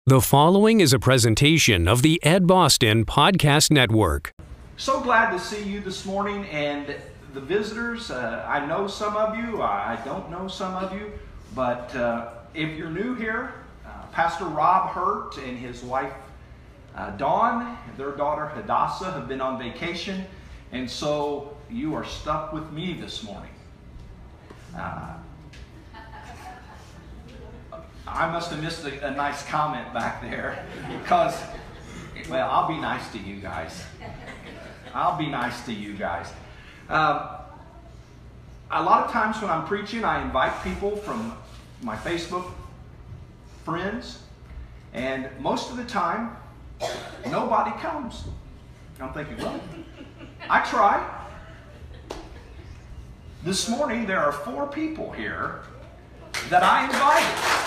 The following is a presentation of the Ed Boston Podcast Network. So glad to see you this morning, and the visitors, I know some of you, I don't know some of you, but if you're new here, Pastor Rob Hurt and his wife Dawn, their daughter Hadassah have been on vacation, and so you are stuck with me this morning. I must have missed a nice comment back there because, well, I'll be nice to you guys. I'll be nice to you guys. A lot of times when I'm preaching, I invite people from my Facebook friends, and most of the time, nobody comes. I'm thinking, well, I try. This morning, there are 4 people here that I invited.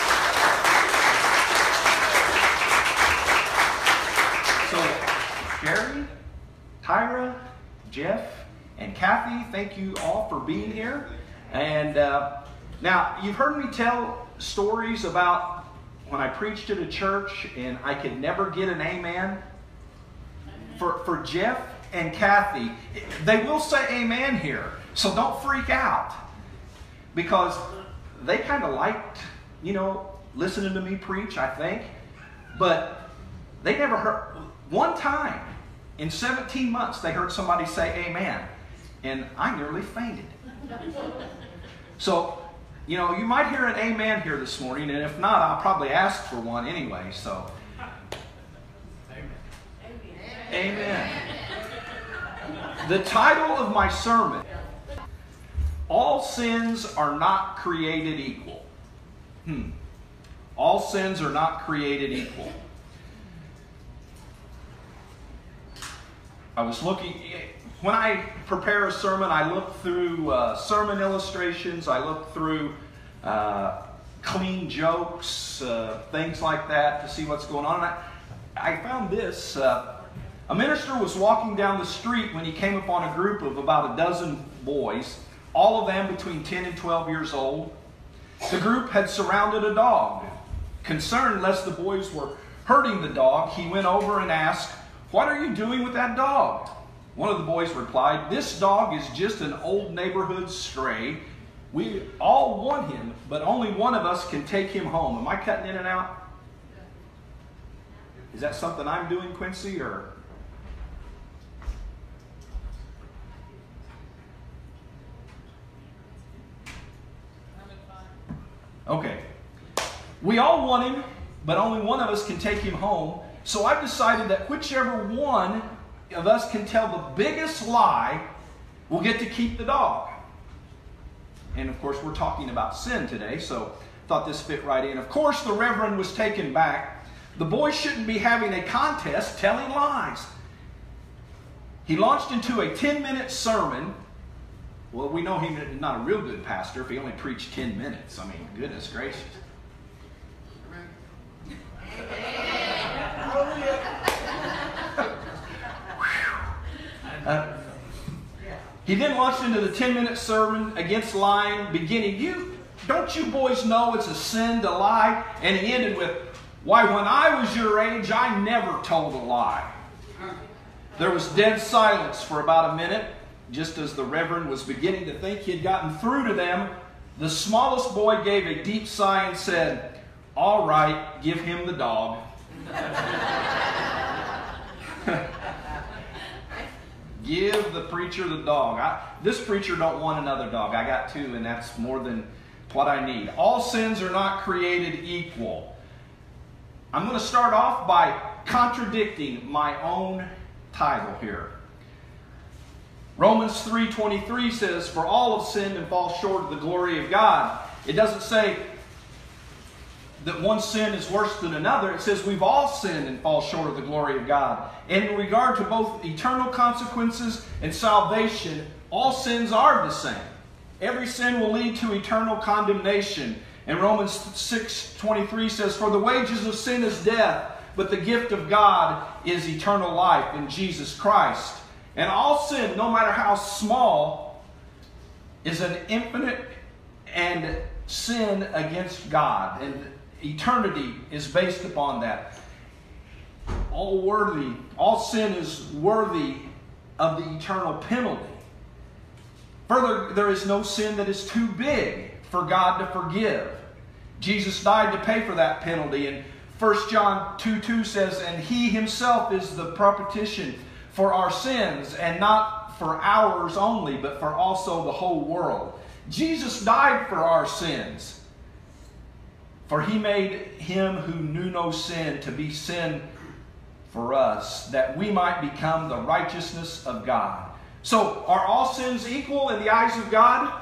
So, Jerry, Tyra, Jeff, and Kathy, thank you all for being here. And now, you've heard me tell stories about when I preached at a church and I could never get an amen. For Jeff and Kathy, they will say amen here, so don't freak out. Because they kind of liked, listening to me preach, I think. But they never heard, one time in 17 months, they heard somebody say amen. And I nearly fainted. So, you might hear an amen here this morning, and if not, I'll probably ask for one anyway. So, amen. The title of my sermon, All Sins Are Not Created Equal. All sins are not created equal. I was looking, when I prepare a sermon, I look through sermon illustrations, I look through clean jokes, things like that to see what's going on. And I found this. A minister was walking down the street when he came upon a group of about a dozen boys, all of them between 10 and 12 years old. The group had surrounded a dog. Concerned lest the boys were hurting the dog, he went over and asked, "What are you doing with that dog?" One of the boys replied, "This dog is just an old neighborhood stray. We all want him, but only one of us can take him home." Am I cutting in and out? Is that something I'm doing, Quincy, or? Okay. We all want him, but only one of us can take him home. So I've decided that whichever one of us can tell the biggest lie will get to keep the dog. And of course, we're talking about sin today, so I thought this fit right in. Of course, the Reverend was taken back. The boy shouldn't be having a contest telling lies. He launched into a 10-minute sermon. Well, we know he's not a real good pastor if he only preached 10 minutes. I mean, goodness gracious. He then launched into the 10-minute sermon against lying, beginning, don't you boys know it's a sin to lie? And he ended with, "Why, when I was your age, I never told a lie." There was dead silence for about a minute. Just as the Reverend was beginning to think he had gotten through to them, the smallest boy gave a deep sigh and said, "All right, give him the dog." Give the preacher the dog. This preacher don't want another dog. I got 2, and that's more than what I need. All sins are not created equal. I'm going to start off by contradicting my own title here. Romans 3:23 says, "For all have sinned and fall short of the glory of God." It doesn't say that one sin is worse than another. It says we've all sinned and fall short of the glory of God. And in regard to both eternal consequences and salvation, all sins are the same. Every sin will lead to eternal condemnation. And Romans 6:23 says, "For the wages of sin is death, but the gift of God is eternal life in Jesus Christ." And all sin, no matter how small, is an infinite and sin against God. And eternity is based upon that. All sin is worthy of the eternal penalty. Further, there is no sin that is too big for God to forgive. Jesus died to pay for that penalty. And 1 John 2:2 says, "And He Himself is the propitiation for our sins, and not for ours only, but for also the whole world." Jesus died for our sins. For He made Him who knew no sin to be sin for us, that we might become the righteousness of God. So, are all sins equal in the eyes of God?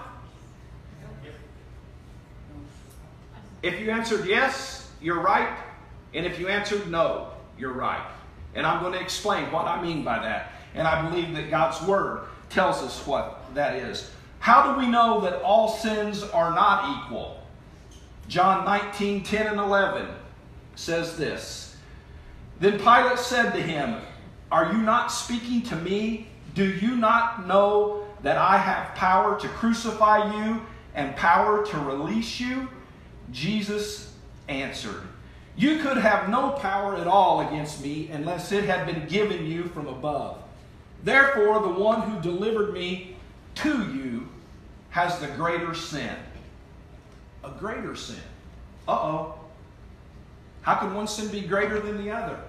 If you answered yes, you're right. And if you answered no, you're right. And I'm going to explain what I mean by that. And I believe that God's Word tells us what that is. How do we know that all sins are not equal? John 19:10 and 11 says this. Then Pilate said to him, "Are you not speaking to me? Do you not know that I have power to crucify you and power to release you?" Jesus answered, "You could have no power at all against me unless it had been given you from above. Therefore, the one who delivered me to you has the greater sin." A greater sin. Uh-oh. How can one sin be greater than the other?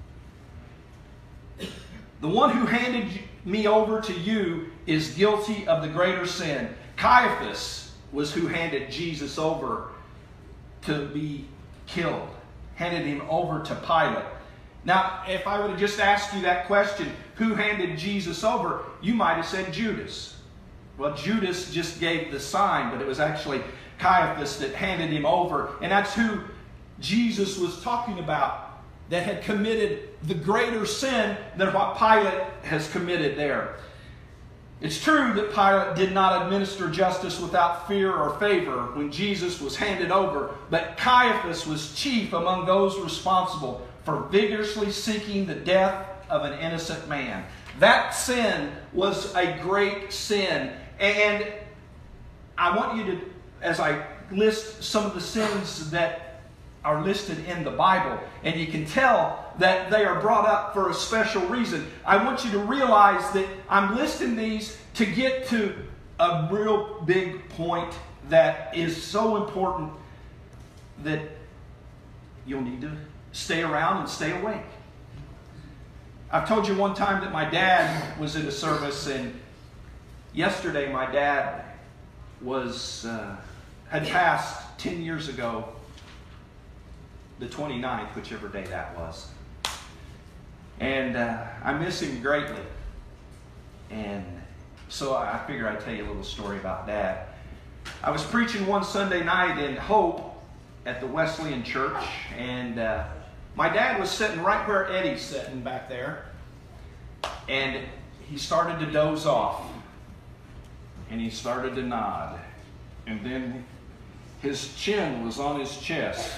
The one who handed me over to you is guilty of the greater sin. Caiaphas was who handed Jesus over to be killed. Handed him over to Pilate. Now, if I would have just asked you that question, who handed Jesus over, you might have said Judas. Well, Judas just gave the sign, but it was actually Caiaphas that handed him over. And that's who Jesus was talking about, that had committed the greater sin than what Pilate has committed there. It's true that Pilate did not administer justice without fear or favor when Jesus was handed over, but Caiaphas was chief among those responsible for vigorously seeking the death of an innocent man. That sin was a great sin. And I want you to, as I list some of the sins that are listed in the Bible, and you can tell that they are brought up for a special reason. I want you to realize that I'm listing these to get to a real big point that is so important that you'll need to stay around and stay awake. I've told you one time that my dad was in a service, and yesterday my dad had passed 10 years ago, the 29th, whichever day that was. And I miss him greatly. And so I figure I'd tell you a little story about Dad. I was preaching one Sunday night in Hope at the Wesleyan Church, and my dad was sitting right where Eddie's sitting back there. And he started to doze off. And he started to nod. And then his chin was on his chest.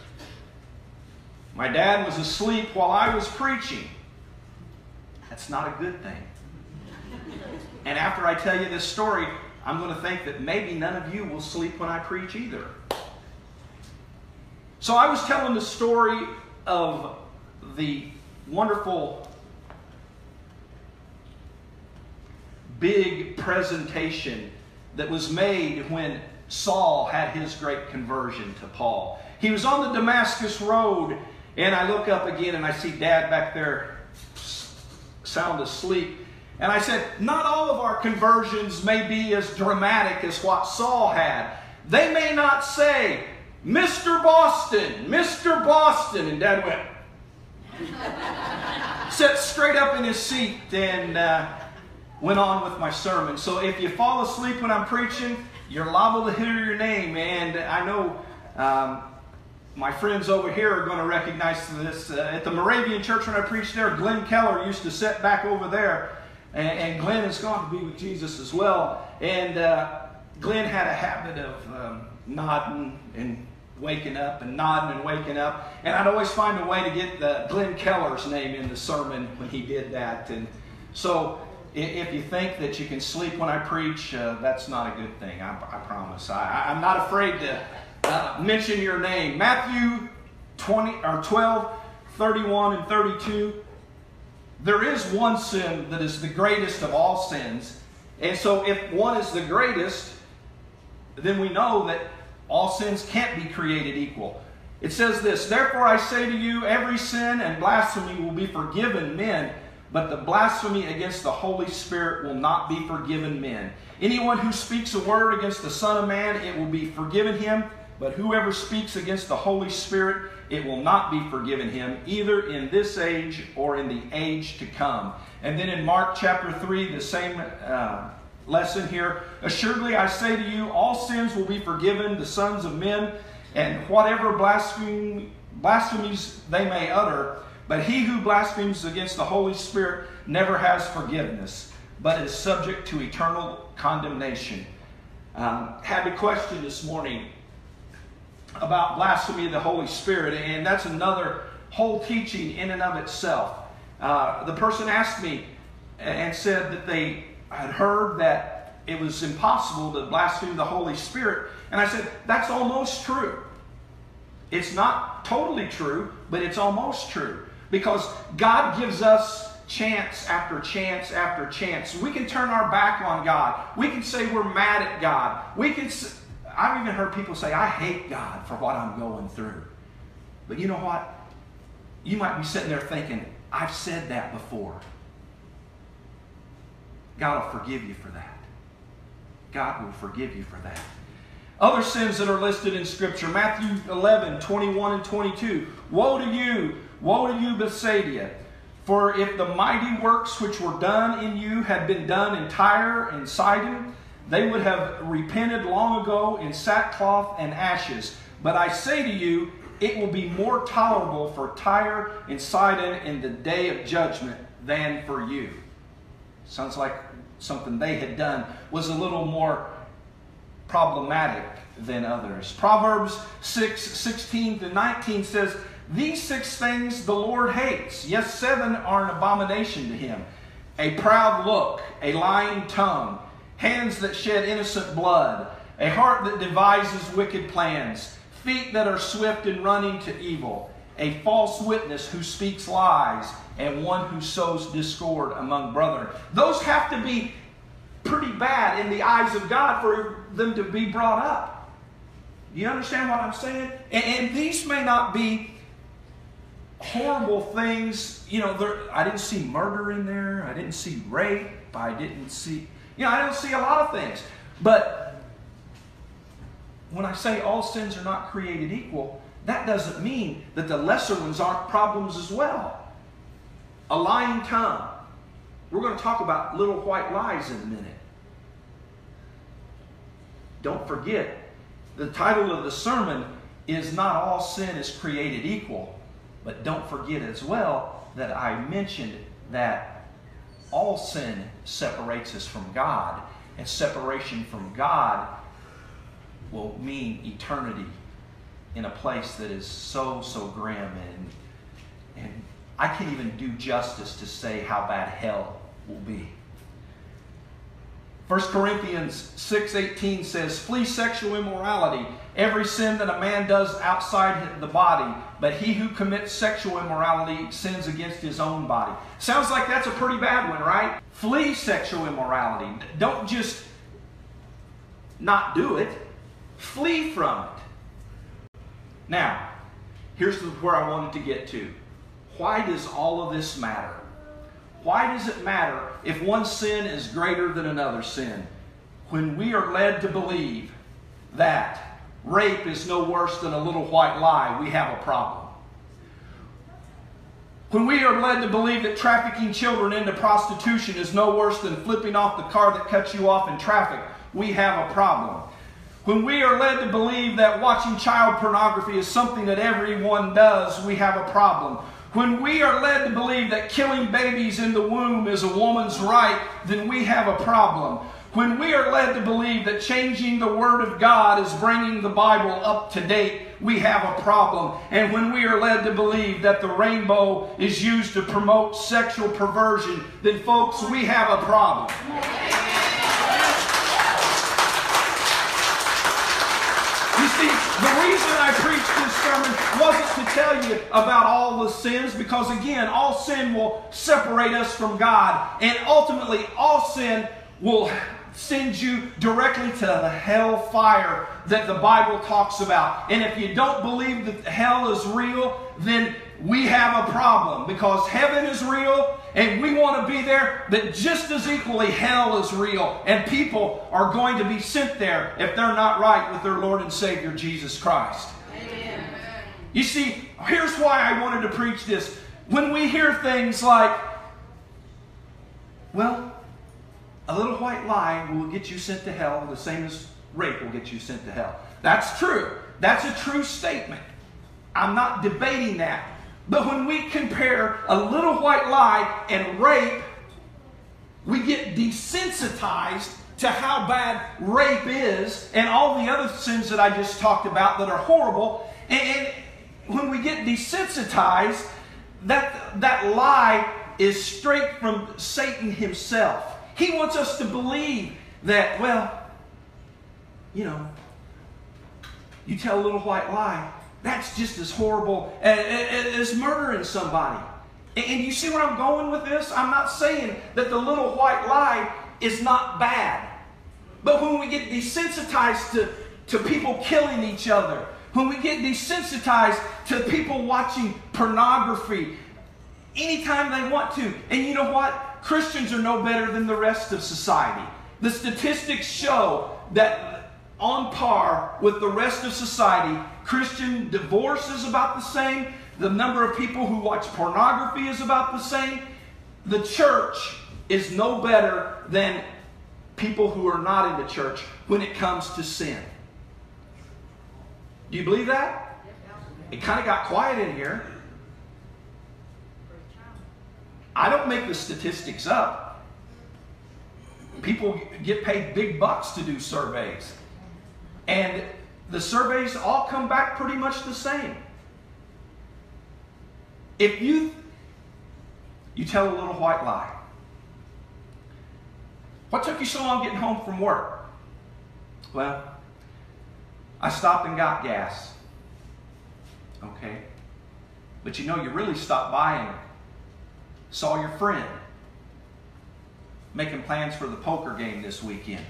My dad was asleep while I was preaching. That's not a good thing. And after I tell you this story, I'm going to think that maybe none of you will sleep when I preach either. So I was telling the story of the wonderful big presentation that was made when Saul had his great conversion to Paul. He was on the Damascus Road, and I look up again and I see Dad back there sound asleep. And I said, not all of our conversions may be as dramatic as what Saul had. They may not say, "Mr. Boston, Mr. Boston." And Dad went, sat straight up in his seat, and went on with my sermon. So if you fall asleep when I'm preaching, you're liable to hear your name. And I know my friends over here are going to recognize this. At the Moravian Church when I preached there, Glenn Keller used to sit back over there. And Glenn has gone to be with Jesus as well. And Glenn had a habit of nodding and waking up and nodding and waking up. And I'd always find a way to get Glenn Keller's name in the sermon when he did that. And so if you think that you can sleep when I preach, that's not a good thing, I promise. I'm not afraid to mention your name. Matthew 12, 31 and 32. There is one sin that is the greatest of all sins. And so if one is the greatest, then we know that all sins can't be created equal. It says this, "Therefore I say to you, every sin and blasphemy will be forgiven men, but the blasphemy against the Holy Spirit will not be forgiven men. Anyone who speaks a word against the Son of Man, it will be forgiven him. But whoever speaks against the Holy Spirit, it will not be forgiven him, either in this age or in the age to come." And then in Mark chapter 3, the same lesson here. "Assuredly I say to you, all sins will be forgiven the sons of men, and whatever blasphemies they may utter. But he who blasphemes against the Holy Spirit never has forgiveness, but is subject to eternal condemnation." Had a question this morning about blasphemy of the Holy Spirit, and that's another whole teaching in and of itself. The person asked me and said that they had heard that it was impossible to blaspheme the Holy Spirit, and I said, that's almost true. It's not totally true, but it's almost true, because God gives us chance after chance after chance. We can turn our back on God. We can say we're mad at God. I've even heard people say, I hate God for what I'm going through. But you know what? You might be sitting there thinking, I've said that before. God will forgive you for that. God will forgive you for that. Other sins that are listed in Scripture, Matthew 11, 21 and 22. Woe to you, Bethsaida! For if the mighty works which were done in you had been done in Tyre and Sidon, they would have repented long ago in sackcloth and ashes. But I say to you, it will be more tolerable for Tyre and Sidon in the day of judgment than for you. Sounds like something they had done was a little more problematic than others. Proverbs 6, 16 to 19 says, "These 6 things the Lord hates. Yes, 7 are an abomination to him. A proud look, a lying tongue, hands that shed innocent blood, a heart that devises wicked plans, feet that are swift in running to evil, a false witness who speaks lies, and one who sows discord among brethren." Those have to be pretty bad in the eyes of God for them to be brought up. Do you understand what I'm saying? And these may not be horrible things. You know, I didn't see murder in there. I didn't see rape. I don't see a lot of things. But when I say all sins are not created equal, that doesn't mean that the lesser ones aren't problems as well. A lying tongue. We're going to talk about little white lies in a minute. Don't forget, the title of the sermon is Not All Sin is Created Equal. But don't forget as well that I mentioned that all sin separates us from God. And separation from God will mean eternity in a place that is so grim. And I can't even do justice to say how bad hell will be. 1 Corinthians 6:18 says, "Flee sexual immorality. Every sin that a man does outside the body, but he who commits sexual immorality sins against his own body." Sounds like that's a pretty bad one, right? Flee sexual immorality. Don't just not do it. Flee from it. Now, here's where I wanted to get to. Why does all of this matter? Why does it matter if one sin is greater than another sin? When we are led to believe that rape is no worse than a little white lie, we have a problem. When we are led to believe that trafficking children into prostitution is no worse than flipping off the car that cuts you off in traffic, we have a problem. When we are led to believe that watching child pornography is something that everyone does, we have a problem. When we are led to believe that killing babies in the womb is a woman's right, then we have a problem. When we are led to believe that changing the Word of God is bringing the Bible up to date, we have a problem. And when we are led to believe that the rainbow is used to promote sexual perversion, then folks, we have a problem. You see, the reason I preached this sermon wasn't to tell you about all the sins, because again, all sin will separate us from God, and ultimately all sin will send you directly to the hell fire that the Bible talks about. And if you don't believe that hell is real, then we have a problem, because heaven is real and we want to be there, but just as equally hell is real, and people are going to be sent there if they're not right with their Lord and Savior Jesus Christ. Amen. You see, here's why I wanted to preach this. When we hear things like, well, a little white lie will get you sent to hell the same as rape will get you sent to hell. That's true. That's a true statement. I'm not debating that. But when we compare a little white lie and rape, we get desensitized to how bad rape is and all the other sins that I just talked about that are horrible. And when we get desensitized, that lie is straight from Satan himself. He wants us to believe that, well, you know, you tell a little white lie, that's just as horrible as murdering somebody. And you see where I'm going with this? I'm not saying that the little white lie is not bad. But when we get desensitized to people killing each other, when we get desensitized to people watching pornography anytime they want to, and you know what? Christians are no better than the rest of society. The statistics show that on par with the rest of society, Christian divorce is about the same. The number of people who watch pornography is about the same. The church is no better than people who are not in the church when it comes to sin. Do you believe that? It kind of got quiet in here. I don't make the statistics up. People get paid big bucks to do surveys. And the surveys all come back pretty much the same. If you tell a little white lie. What took you so long getting home from work? Well, I stopped and got gas. Okay. But you know, you really stopped by and saw your friend making plans for the poker game this weekend.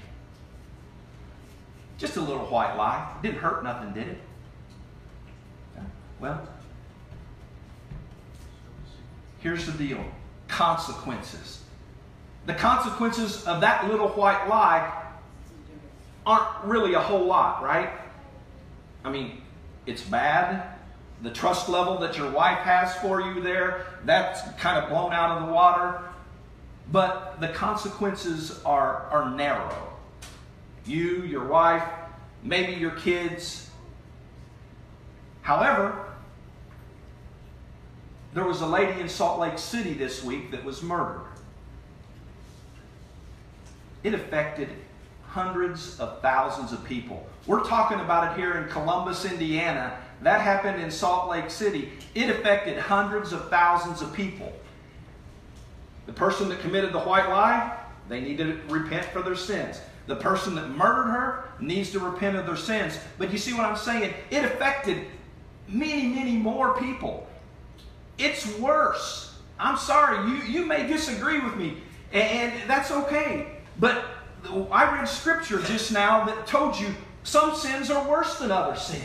Just a little white lie. Didn't hurt nothing, did it? Well, here's the deal. Consequences. The consequences of that little white lie aren't really a whole lot, right? I mean, it's bad. The trust level that your wife has for you there, that's kind of blown out of the water. But the consequences are narrow. You, your wife, maybe your kids. However, there was a lady in Salt Lake City this week that was murdered. It affected hundreds of thousands of people. We're talking about it here in Columbus, Indiana. That happened in Salt Lake City. It affected hundreds of thousands of people. The person that committed the white lie, they need to repent for their sins. The person that murdered her needs to repent of their sins. But you see what I'm saying? It affected many, many more people. It's worse. I'm sorry. You may disagree with me, and that's okay. But I read scripture just now that told you some sins are worse than other sins.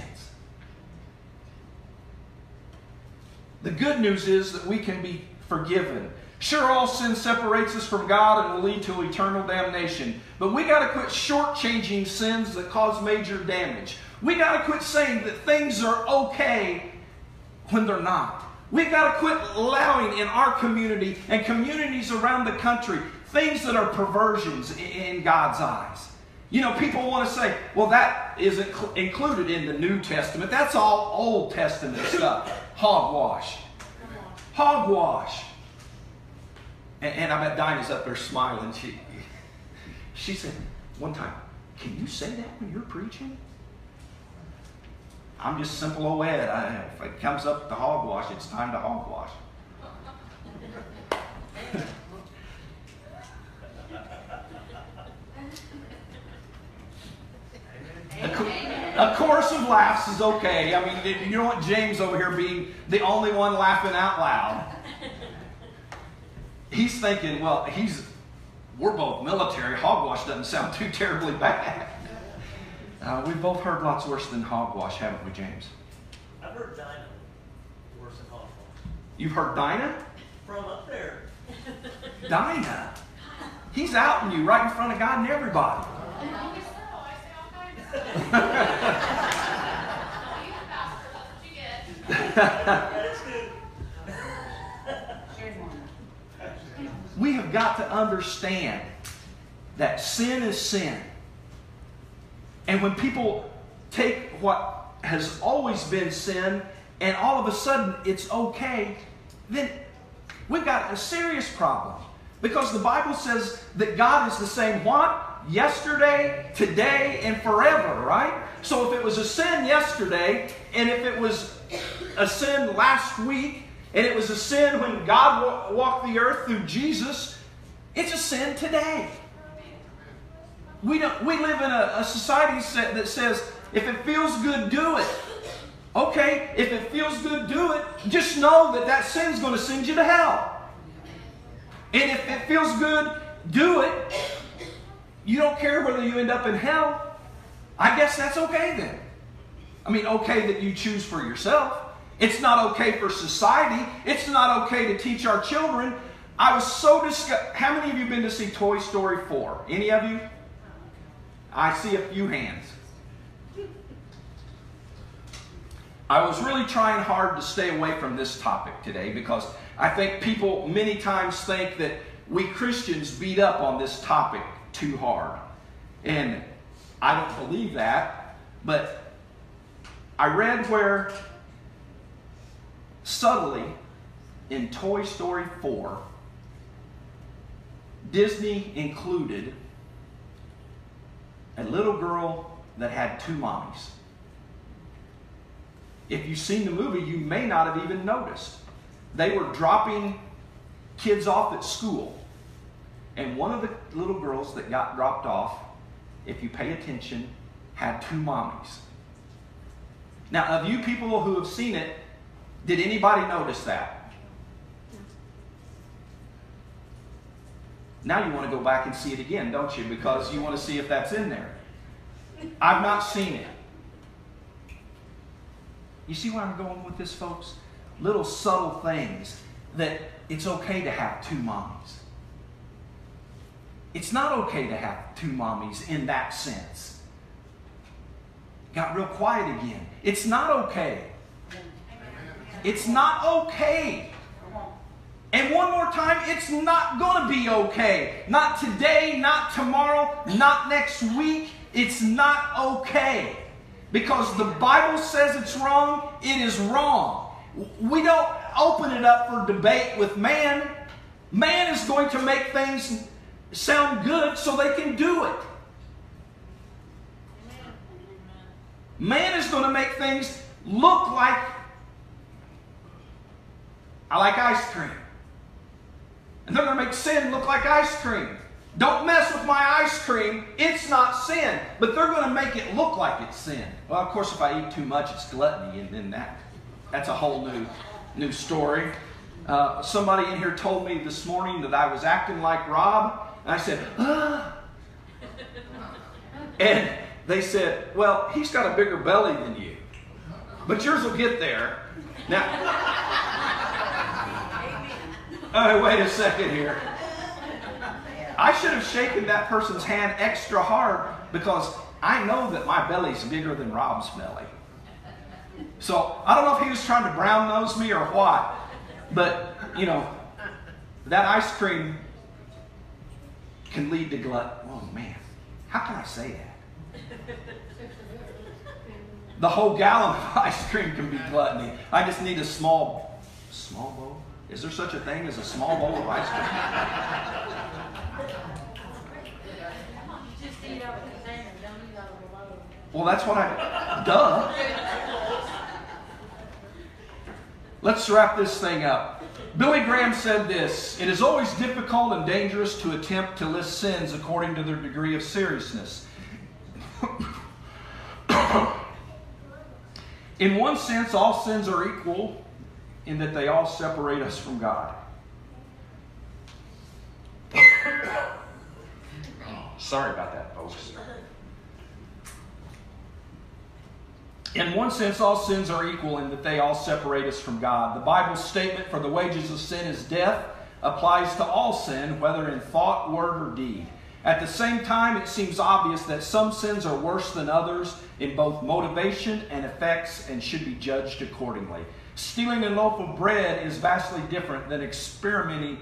The good news is that we can be forgiven. Sure, all sin separates us from God and will lead to eternal damnation. But we got to quit shortchanging sins that cause major damage. We got to quit saying that things are okay when they're not. We got to quit allowing in our community and communities around the country things that are perversions in God's eyes. You know, people want to say, well, that isn't included in the New Testament. That's all Old Testament stuff. Hogwash. Hogwash. And I bet Dinah's up there smiling. She said one time, can you say that when you're preaching? I'm just simple old Ed. If it comes up to hogwash, it's time to hogwash. A chorus of laughs is okay. I mean, you don't want James over here being the only one laughing out loud. He's thinking, well, we're both military. Hogwash doesn't sound too terribly bad. We've both heard lots worse than hogwash, haven't we, James? I've heard Dinah worse than hogwash. You've heard Dinah? From up there. Dinah? He's outing you right in front of God and everybody. We have got to understand that sin is sin. And when people take what has always been sin and all of a sudden it's okay, then we've got a serious problem. Because the Bible says that God is the same what? Yesterday, today, and forever, right? So if it was a sin yesterday, and if it was a sin last week, and it was a sin when God walked the earth through Jesus, it's a sin today. We live in a society that says, if it feels good, do it. Okay, if it feels good, do it. Just know that that sin's going to send you to hell. And if it feels good, do it. You don't care whether you end up in hell. I guess that's okay then. I mean, okay that you choose for yourself. It's not okay for society. It's not okay to teach our children. I was so disgusted. How many of you have been to see Toy Story 4? Any of you? I see a few hands. I was really trying hard to stay away from this topic today because I think people many times think that we Christians beat up on this topic too hard. And I don't believe that, but I read where subtly in Toy Story 4, Disney included a little girl that had two mommies. If you've seen the movie, you may not have even noticed. They were dropping kids off at school. And one of the little girls that got dropped off, if you pay attention, had two mommies. Now, of you people who have seen it, did anybody notice that? Now you want to go back and see it again, don't you? Because you want to see if that's in there. I've not seen it. You see where I'm going with this, folks? Little subtle things that it's okay to have two mommies. It's not okay to have two mommies in that sense. Got real quiet again. It's not okay. It's not okay. And one more time, it's not going to be okay. Not today, not tomorrow, not next week. It's not okay. Because the Bible says it's wrong, it is wrong. We don't open it up for debate with man. Man is going to make things sound good so they can do it. Man is going to make things look like, I like ice cream. And they're going to make sin look like ice cream. Don't mess with my ice cream. It's not sin. But they're going to make it look like it's sin. Well, of course, if I eat too much, it's gluttony. And then that's a whole new story. Somebody in here told me this morning that I was acting like Rob. And I said, ah. And they said, well, he's got a bigger belly than you. But yours will get there. Now, wait a second here. I should have shaken that person's hand extra hard because I know that my belly's bigger than Rob's belly. So I don't know if he was trying to brown nose me or what, but you know, that ice cream can lead to gluttony. Oh man, how can I say that? The whole gallon of ice cream can be gluttony. I just need a small bowl. Is there such a thing as a small bowl of ice cream? Well, that's what duh. Let's wrap this thing up. Billy Graham said this: it is always difficult and dangerous to attempt to list sins according to their degree of seriousness. In one sense, all sins are equal in that they all separate us from God. Sorry about that, folks. In one sense, all sins are equal in that they all separate us from God. The Bible's statement, "For the wages of sin is death," applies to all sin, whether in thought, word, or deed. At the same time, it seems obvious that some sins are worse than others in both motivation and effects and should be judged accordingly. Stealing a loaf of bread is vastly different than exterminating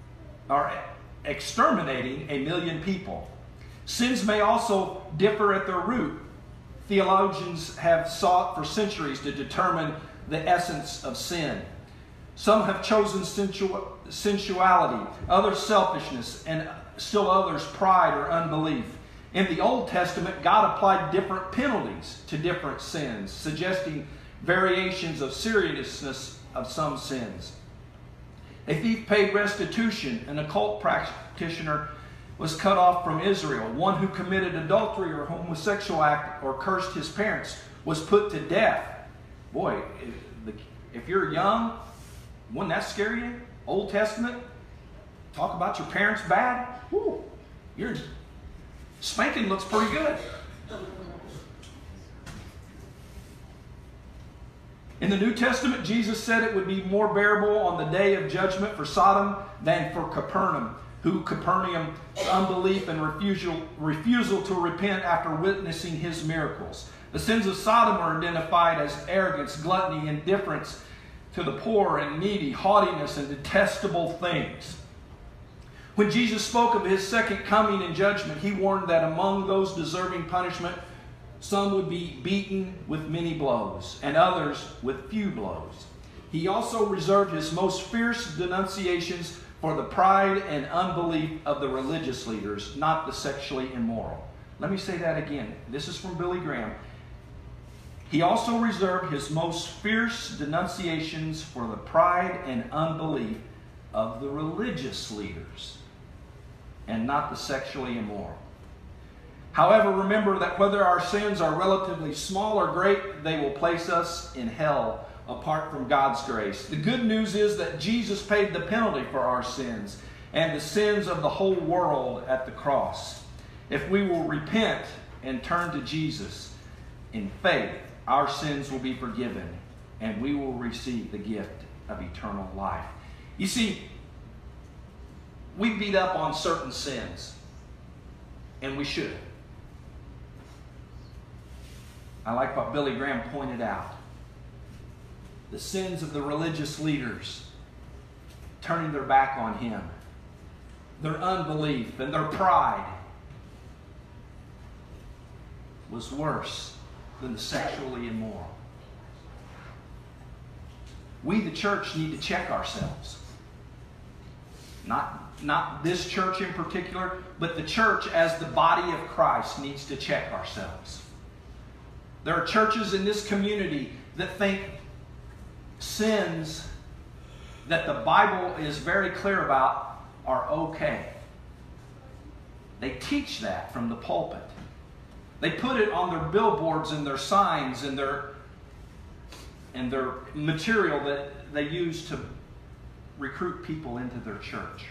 a million people. Sins may also differ at their root. Theologians have sought for centuries to determine the essence of sin. Some have chosen sensuality, others selfishness, and still others pride or unbelief. In the Old Testament, God applied different penalties to different sins, suggesting variations of seriousness of some sins. A thief paid restitution. An occult practitioner was cut off from Israel. One who committed adultery or homosexual act or cursed his parents was put to death. Boy, if you're young, wouldn't that scare you? Old Testament, talk about your parents bad. Woo, your spanking looks pretty good. In the New Testament, Jesus said it would be more bearable on the day of judgment for Sodom than for Capernaum's unbelief and refusal to repent after witnessing his miracles. The sins of Sodom are identified as arrogance, gluttony, indifference to the poor and needy, haughtiness, and detestable things. When Jesus spoke of his second coming and judgment, he warned that among those deserving punishment, some would be beaten with many blows, and others with few blows. He also reserved his most fierce denunciations for the pride and unbelief of the religious leaders, not the sexually immoral. Let me say that again. This is from Billy Graham. He also reserved his most fierce denunciations for the pride and unbelief of the religious leaders, and not the sexually immoral. However, remember that whether our sins are relatively small or great, they will place us in hell apart from God's grace. The good news is that Jesus paid the penalty for our sins and the sins of the whole world at the cross. If we will repent and turn to Jesus in faith, our sins will be forgiven and we will receive the gift of eternal life. You see, we beat up on certain sins, and we should. I like what Billy Graham pointed out. The sins of the religious leaders, turning their back on him, their unbelief and their pride was worse than the sexually immoral. We, the church, need to check ourselves. Not this church in particular, but the church as the body of Christ needs to check ourselves. There are churches in this community that think sins that the Bible is very clear about are okay. They teach that from the pulpit. They put it on their billboards and their signs and their material that they use to recruit people into their church.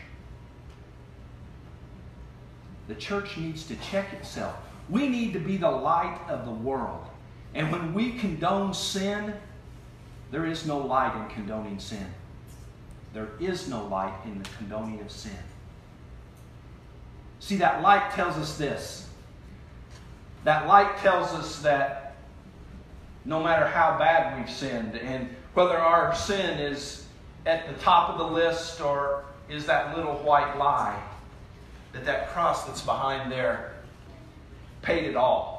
The church needs to check itself. We need to be the light of the world. And when we condone sin, there is no light in condoning sin. There is no light in the condoning of sin. See, that light tells us this. That light tells us that no matter how bad we've sinned, and whether our sin is at the top of the list or is that little white lie, that cross that's behind there paid it all.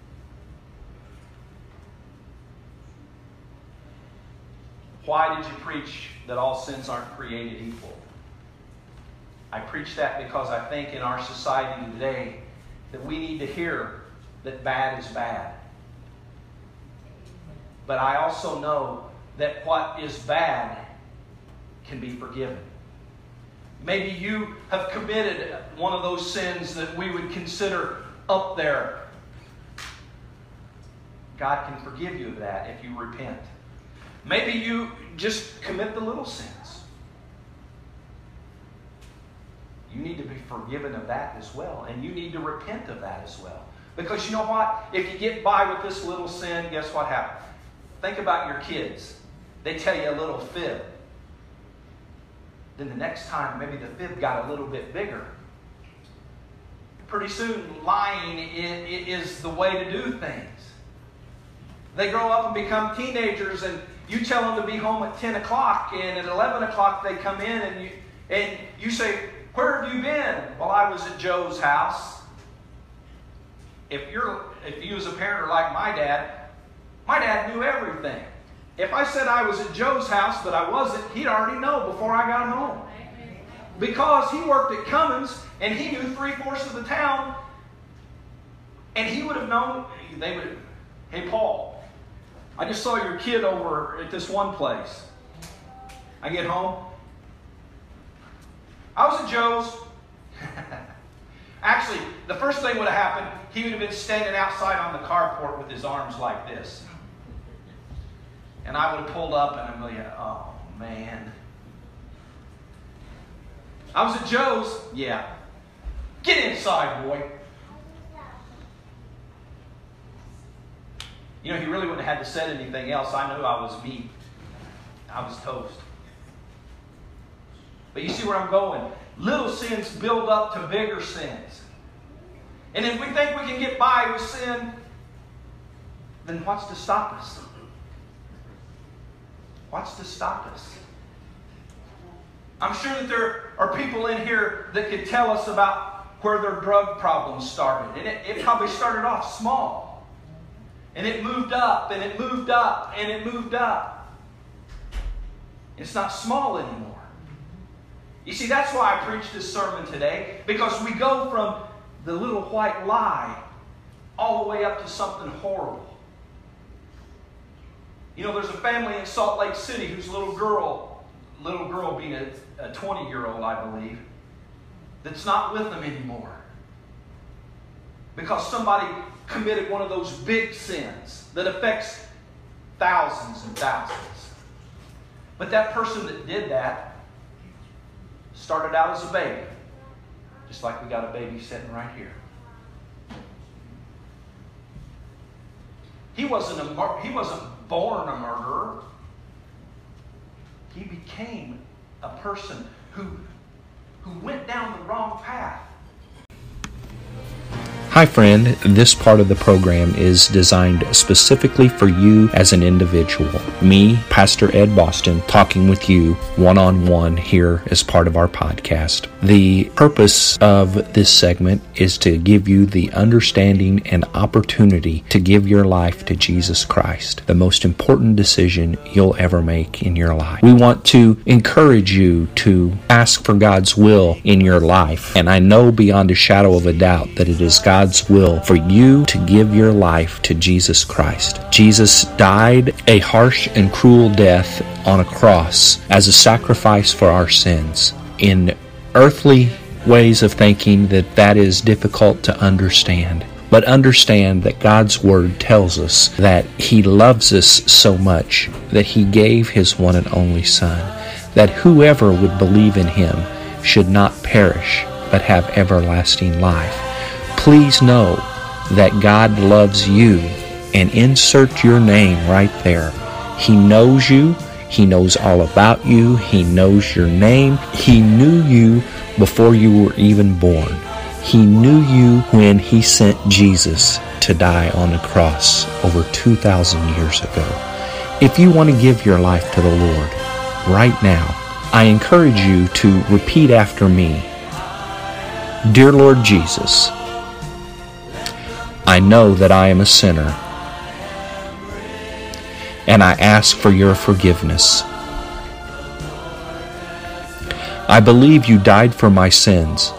Why did you preach that all sins aren't created equal? I preach that because I think in our society today that we need to hear that bad is bad. But I also know that what is bad can be forgiven. Maybe you have committed one of those sins that we would consider up there. God can forgive you of that if you repent. Maybe you just commit the little sins. You need to be forgiven of that as well. And you need to repent of that as well. Because you know what? If you get by with this little sin, guess what happens? Think about your kids. They tell you a little fib. Then the next time, maybe the fib got a little bit bigger. Pretty soon, lying is the way to do things. They grow up and become teenagers, and you tell them to be home at 10 o'clock, and at 11 o'clock they come in, and you say, "Where have you been?" "Well, I was at Joe's house." If you as a parent are like my dad knew everything. If I said I was at Joe's house but I wasn't, he'd already know before I got home. Because he worked at Cummins and he knew 3/4 of the town, and he would have known. "Hey, Paul, I just saw your kid over at this one place." I get home. "I was at Joe's." Actually, the first thing would have happened, he would have been standing outside on the carport with his arms like this. And I would have pulled up and I'm like, "Oh, man. I was at Joe's." "Yeah." "Get inside, boy." You know, he really wouldn't have had to say anything else. I knew I was meat. I was toast. But you see where I'm going? Little sins build up to bigger sins. And if we think we can get by with sin, then what's to stop us? What's to stop us? I'm sure that there are people in here that could tell us about where their drug problems started. And it probably started off small. And it moved up, and it moved up, and it moved up. It's not small anymore. You see, that's why I preach this sermon today, because we go from the little white lie all the way up to something horrible. You know, there's a family in Salt Lake City whose little girl being a 20-year-old, I believe, that's not with them anymore. Because somebody committed one of those big sins that affects thousands and thousands. But that person that did that started out as a baby. Just like we got a baby sitting right here. He wasn't born a murderer. He became a person who went down the wrong path. Hi friend, this part of the program is designed specifically for you as an individual. Me, Pastor Ed Boston, talking with you one-on-one here as part of our podcast. The purpose of this segment is to give you the understanding and opportunity to give your life to Jesus Christ, the most important decision you'll ever make in your life. We want to encourage you to ask for God's will in your life, and I know beyond a shadow of a doubt that it is God's will for you to give your life to Jesus Christ. Jesus died a harsh and cruel death on a cross as a sacrifice for our sins. In earthly ways of thinking, that is difficult to understand. But understand that God's Word tells us that He loves us so much that He gave His one and only Son, that whoever would believe in Him should not perish but have everlasting life. Please know that God loves you, and insert your name right there. He knows you. He knows all about you. He knows your name. He knew you before you were even born. He knew you when He sent Jesus to die on the cross over 2,000 years ago. If you want to give your life to the Lord right now, I encourage you to repeat after me. Dear Lord Jesus, I know that I am a sinner, and I ask for your forgiveness. I believe you died for my sins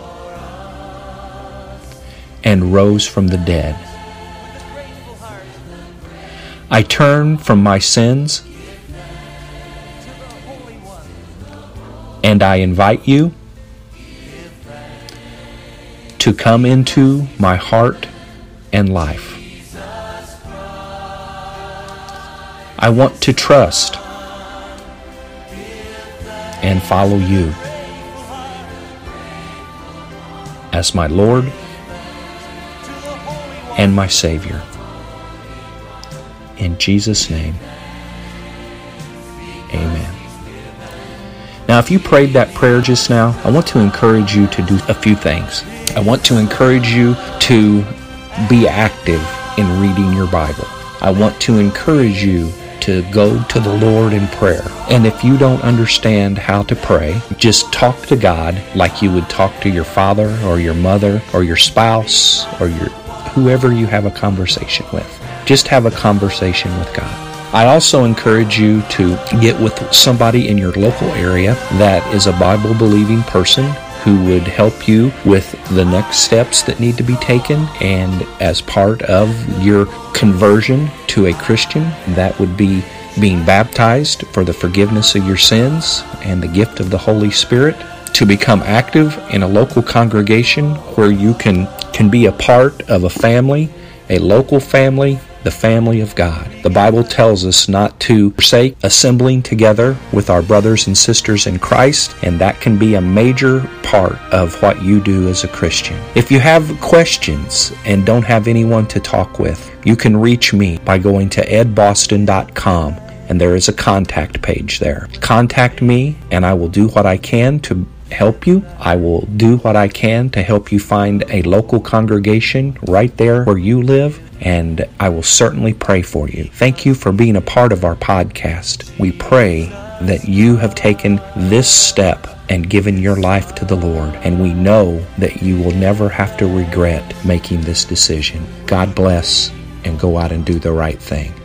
and rose from the dead. I turn from my sins, and I invite you to come into my heart and life. I want to trust and follow you as my Lord and my Savior. In Jesus' name, amen. Now, if you prayed that prayer just now, I want to encourage you to do a few things. I want to encourage you to be active in reading your Bible. I want to encourage you to go to the Lord in prayer. And if you don't understand how to pray, just talk to God like you would talk to your father or your mother or your spouse or whoever you have a conversation with. Just have a conversation with God. I also encourage you to get with somebody in your local area that is a Bible-believing person who would help you with the next steps that need to be taken. And as part of your conversion to a Christian, that would be being baptized for the forgiveness of your sins and the gift of the Holy Spirit, to become active in a local congregation where you can be a part of a family, a local family, the family of God. The Bible tells us not to forsake assembling together with our brothers and sisters in Christ, and that can be a major part of what you do as a Christian. If you have questions and don't have anyone to talk with, you can reach me by going to edboston.com, and there is a contact page there. Contact me, and I will do what I can to help you. I will do what I can to help you find a local congregation right there where you live, and I will certainly pray for you. Thank you for being a part of our podcast. We pray that you have taken this step and given your life to the Lord, and we know that you will never have to regret making this decision. God bless, and go out and do the right thing.